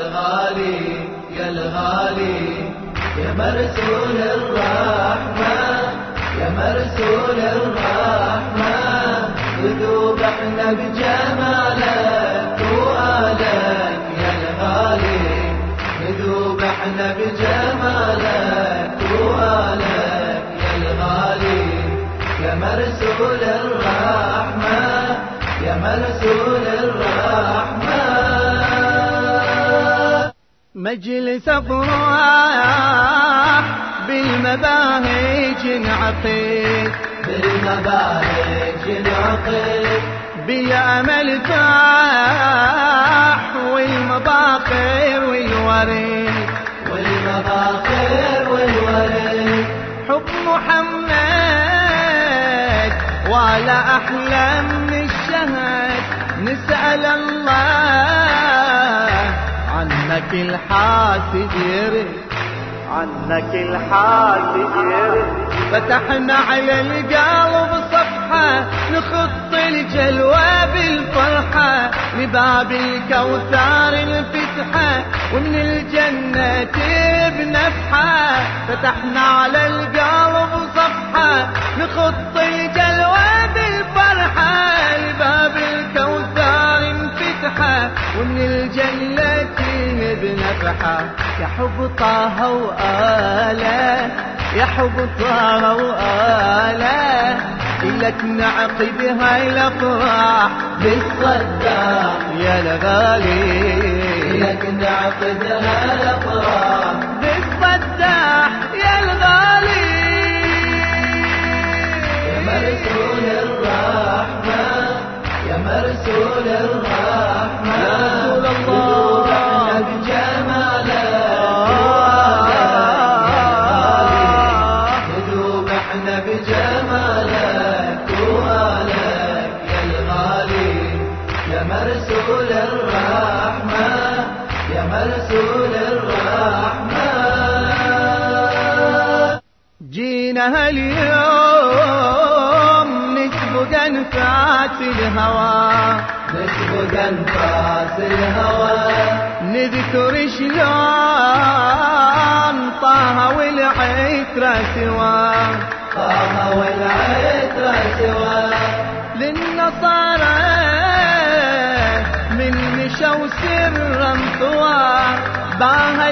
الغالي يا الغالي يا مرسول الرحمة يا مرسول الرحمة وذوبحنا بجمالك وآلك يا الغالي وذوبحنا بجمالك وآلك يا الغالي يا مرسول الرحمة يا مرسول الرحمة. مجلس افراح بالمباهج انعقد بالمباهج انعقد بالامل فاح والمباخر والورد والمباخر والورد حب محمد ولا احلى من الشهد نسأل الله عنك الحاسد يرد عنك الحاسد يرد فتحنا على القلب صفحة نخط الجلوى بالفرحة لباب الكوثر الفتحة ومن الجنة بنفحة فتحنا على القلب صفحة نخط الجلوى بالفرحة لباب الكوثر انفتحة ومن الجنة بنفحة يا حب طه وآله يا حب طه وآله إلك نعقد هاي الأفراح بالصداق يا الغالي إلك نعقد هاي الأفراح بالصداق يا الغالي يا مرسول الرحمة يا مرسول الرحمة يا رسول الله بجمالك وآلك يا الغالي يا مرسول الرحمة يا مرسول الرحمة. جينا هاليوم نسبق أنفاس الهوى نسبق أنفاس الهوى نذكر شلون طه والعترة سوا طه والعترة سوا للنصارى من مشوا سرا طوى باها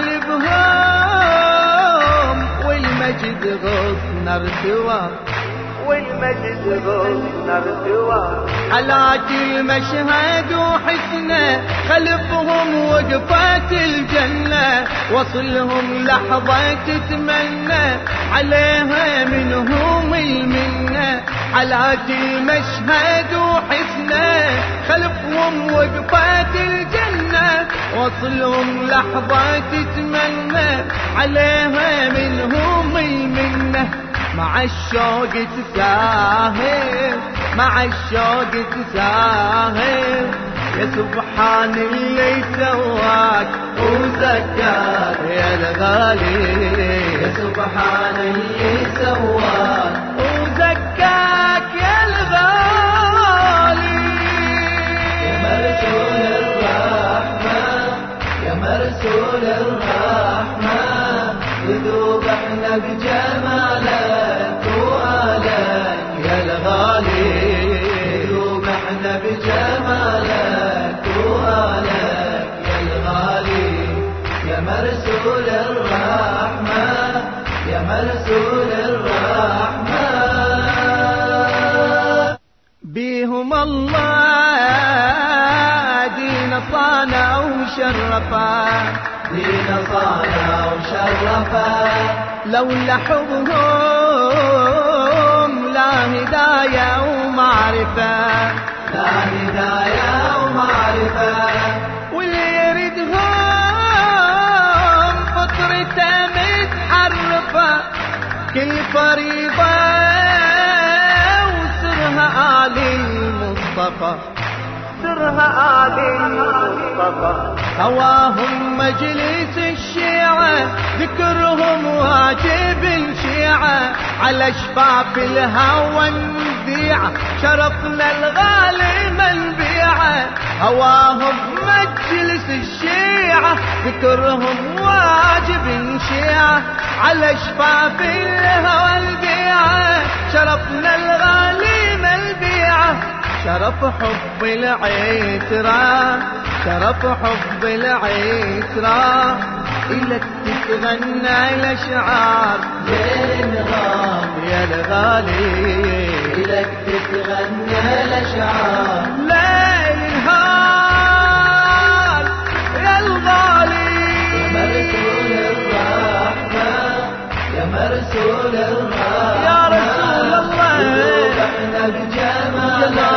البهوم والمجد غصن ارتوى والمجد غصن ارتوى حلاك المشهد وحسنه خلفهم وقفات الجنة وصلهم لحظة تتمنى عليها منهم المنة حلاك المشهد وحسنه خلفهم وقفات الجنة وصلهم لحظة تتمنى عليها منهم المنة مع الشوق تساهر مع الشوق تساهر يا سبحان اللي سواك وزكاك يا الغالي يا سبحان اللي سواك وزكاك يا الغالي يا مرسول الرحمة يا مرسول الرحمة وذوبحنا بجمالك وآلك يا الغالي وذوبحنا بجمالك وآلك يا الغالي يا مرسول الرحمة يا مرسول الرحمة. بيهم الله دين صانع وشرفا دين صانع وشرفا لولا حبهم لا هداية ومعرفة لا هداية ومعرفة واللي يردهم فطرته متحرفة كل فريضة وسرها آل المصطفى سرها آل المصطفى هواهم مجلس الشيعة ذكرهم واجب الشيعة على شفاف الهوى نذيع شرفنا الغالي منبيع الشيعة هواهم مجلس الشيعة ذكرهم واجب شيعة على شفاف الهوى البيعة شرفنا الغالي ملبيعة شرف حب العترة شرف حب العترة إلك تتغنى الأشعار ليل نهار يا الغالي إلك تتغنى الأشعار ليل نهار يا الغالي يا مرسول الرحمة يا مرسول الرحمة يا رسول الله قلوب احنا بجمالك